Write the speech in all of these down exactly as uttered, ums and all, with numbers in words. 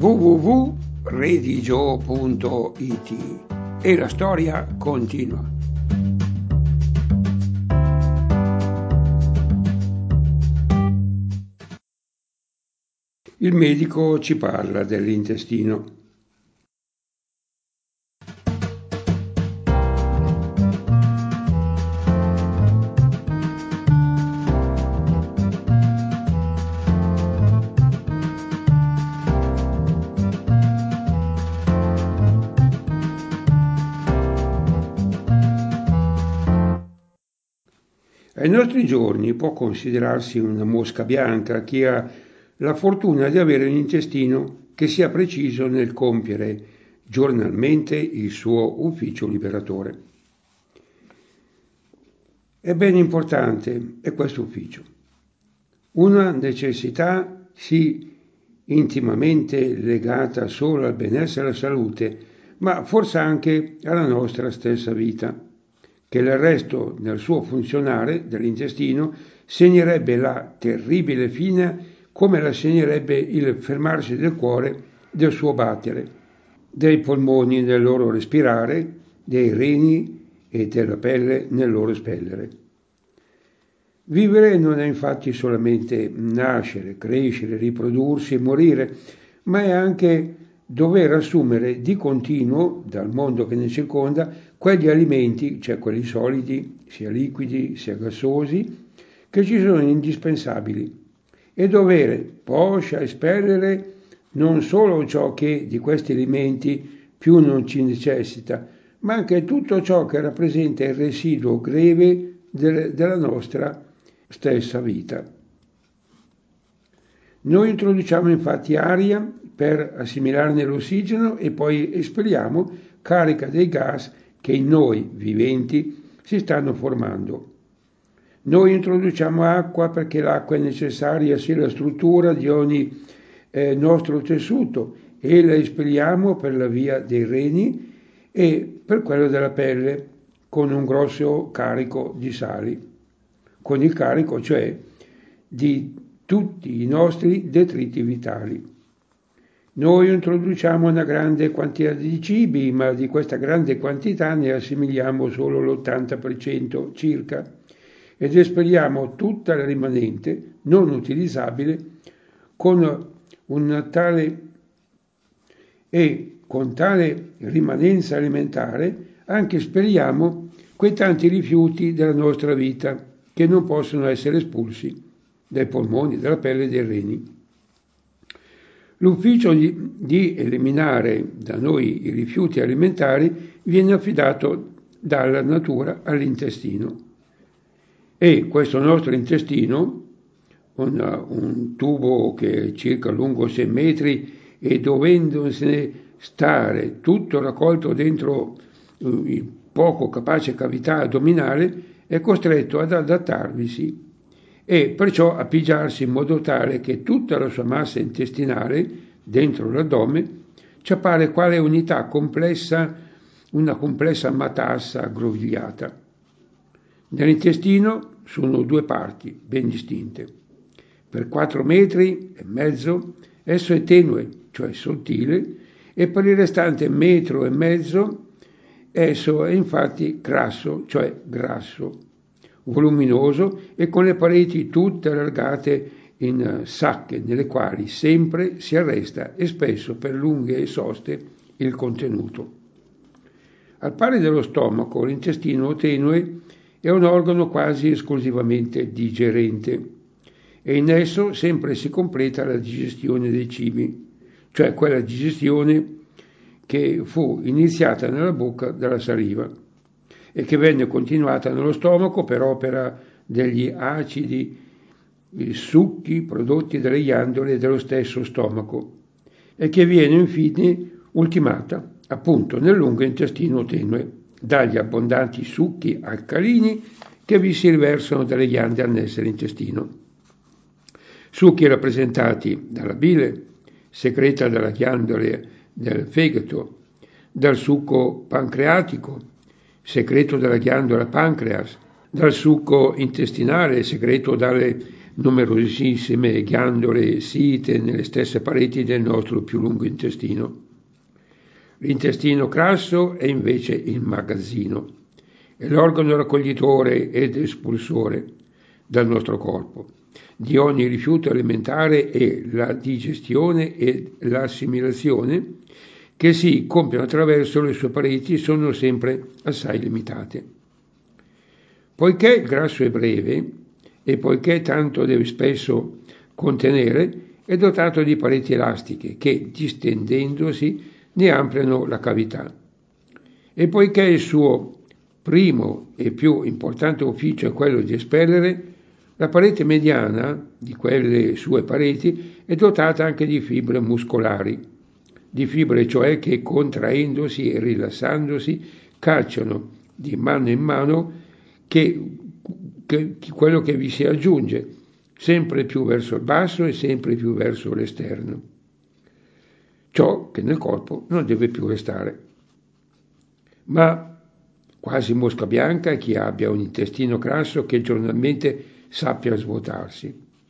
w w w punto redigio punto i t e la storia continua. Il medico ci parla dell'intestino. Ai nostri giorni può considerarsi una mosca bianca chi ha la fortuna di avere un intestino che sia preciso nel compiere giornalmente il suo ufficio liberatore. È ben importante è questo ufficio, una necessità sì intimamente legata solo al benessere e alla salute, ma forse anche alla nostra stessa vita, che l'arresto nel suo funzionare dell'intestino segnerebbe la terribile fine come la segnerebbe il fermarsi del cuore del suo battere, dei polmoni nel loro respirare, dei reni e della pelle nel loro espellere. Vivere non è infatti solamente nascere, crescere, riprodursi e morire, ma è anche dover assumere di continuo dal mondo che ne circonda quegli alimenti, cioè quelli solidi, sia liquidi sia gassosi, che ci sono indispensabili, e dover poscia espellere non solo ciò che di questi alimenti più non ci necessita, ma anche tutto ciò che rappresenta il residuo greve de- della nostra stessa vita. Noi introduciamo infatti aria per assimilarne l'ossigeno e poi espeliamo carica dei gas che in noi viventi si stanno formando. Noi introduciamo acqua perché l'acqua è necessaria sia alla struttura di ogni eh, nostro tessuto e la espeliamo per la via dei reni e per quello della pelle con un grosso carico di sali, con il carico cioè di tutti i nostri detriti vitali. Noi introduciamo una grande quantità di cibi, ma di questa grande quantità ne assimiliamo solo l'ottanta per cento circa ed espeliamo tutta la rimanente, non utilizzabile, con un tale e con tale rimanenza alimentare anche espeliamo quei tanti rifiuti della nostra vita che non possono essere espulsi dai polmoni, dalla pelle e dai reni. L'ufficio di, di eliminare da noi i rifiuti alimentari viene affidato dalla natura all'intestino. E questo nostro intestino, un, un tubo che è circa lungo sei metri e dovendosene stare tutto raccolto dentro il poco capace cavità addominale, è costretto ad adattarvisi e perciò a pigiarsi in modo tale che tutta la sua massa intestinale dentro l'addome ci appare quale unità complessa, una complessa matassa aggrovigliata. Nell'intestino sono due parti ben distinte. Per quattro metri e mezzo esso è tenue, cioè sottile, e per il restante metro e mezzo esso è infatti crasso, cioè grasso, voluminoso e con le pareti tutte allargate in sacche nelle quali sempre si arresta e spesso per lunghe soste il contenuto. Al pari dello stomaco, l'intestino tenue è un organo quasi esclusivamente digerente e in esso sempre si completa la digestione dei cibi, cioè quella digestione che fu iniziata nella bocca dalla saliva e che venne continuata nello stomaco per opera degli acidi succhi prodotti dalle ghiandole dello stesso stomaco e che viene infine ultimata appunto nel lungo intestino tenue dagli abbondanti succhi alcalini che vi si riversano dalle ghiande annesse all'intestino. Succhi rappresentati dalla bile, secreta dalla ghiandola del fegato, dal succo pancreatico, secreto dalla ghiandola pancreas, dal succo intestinale, segreto dalle, numerosissime ghiandole site nelle stesse pareti del nostro più lungo intestino. L'intestino grasso è invece il magazzino, è l'organo raccoglitore ed espulsore dal nostro corpo di ogni rifiuto alimentare, e la digestione e l'assimilazione che si compiono attraverso le sue pareti sono sempre assai limitate. Poiché il grasso è breve e poiché tanto deve spesso contenere, è dotato di pareti elastiche che, distendendosi, ne ampliano la cavità. E poiché il suo primo e più importante ufficio è quello di espellere, la parete mediana di quelle sue pareti è dotata anche di fibre muscolari, di fibre cioè che, contraendosi e rilassandosi, cacciano di mano in mano che, che, quello che vi si aggiunge, sempre più verso il basso e sempre più verso l'esterno, ciò che nel corpo non deve più restare. Ma quasi mosca bianca è chi abbia un intestino grasso che giornalmente sappia svuotarsi.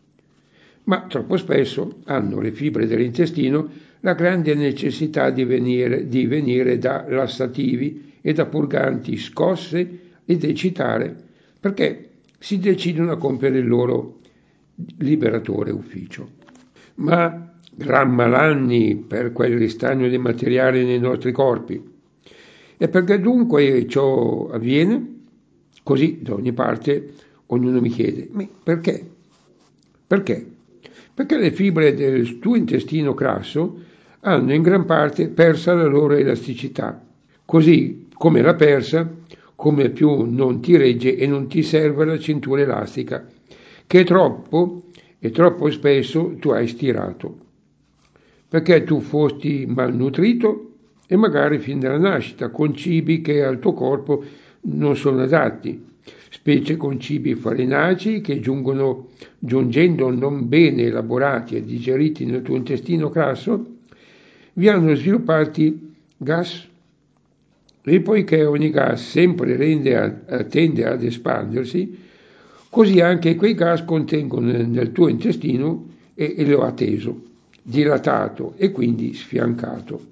Ma troppo spesso hanno le fibre dell'intestino la grande necessità di venire, di venire da lassativi e da purganti scosse ed eccitare, perché si decidono a compiere il loro liberatore ufficio. Ma gran malanni per quel ristagno di materiale nei nostri corpi. E perché dunque ciò avviene? Così da ogni parte ognuno mi chiede, ma perché? Perché? Perché le fibre del tuo intestino grasso hanno in gran parte persa la loro elasticità, così come l'ha persa, come più non ti regge e non ti serve la cintura elastica, che troppo e troppo spesso tu hai stirato, perché tu fosti malnutrito e magari fin dalla nascita con cibi che al tuo corpo non sono adatti, specie con cibi farinacei che giungono, giungendo non bene elaborati e digeriti nel tuo intestino grasso, vi hanno sviluppati gas. E poiché ogni gas sempre rende a, tende ad espandersi, così anche quei gas contengono nel tuo intestino e, e lo ha teso, dilatato e quindi sfiancato.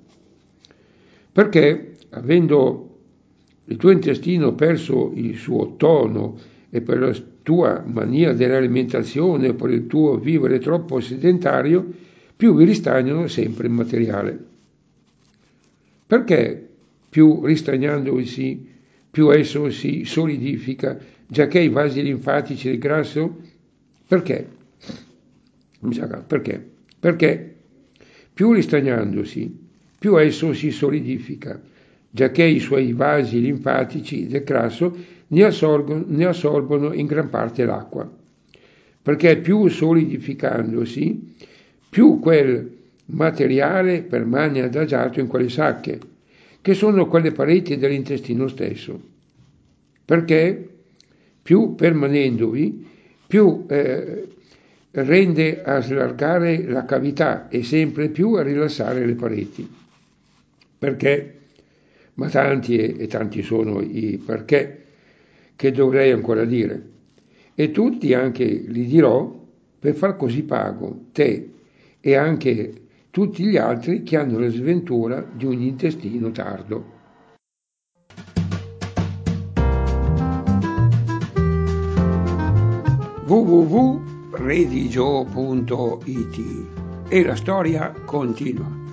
Perché, avendo il tuo intestino perso il suo tono e per la tua mania dell'alimentazione, per il tuo vivere troppo sedentario, più vi ristagnano sempre il materiale. Perché più ristagnandosi, più esso si solidifica, giacché i vasi linfatici del grasso? Perché? Perché? Perché più ristagnandosi, più esso si solidifica, giacché i suoi vasi linfatici del grasso ne assorbono, ne assorbono in gran parte l'acqua. Perché più solidificandosi, più quel materiale permane adagiato in quelle sacche, che sono quelle pareti dell'intestino stesso. Perché più permanendovi, più eh, rende a slargare la cavità e sempre più a rilassare le pareti. Perché? Ma tanti e, e tanti sono i perché che dovrei ancora dire. E tutti anche li dirò per far così pago te e anche tutti gli altri che hanno la sventura di un intestino tardo. w w w punto redigio punto it e la storia continua.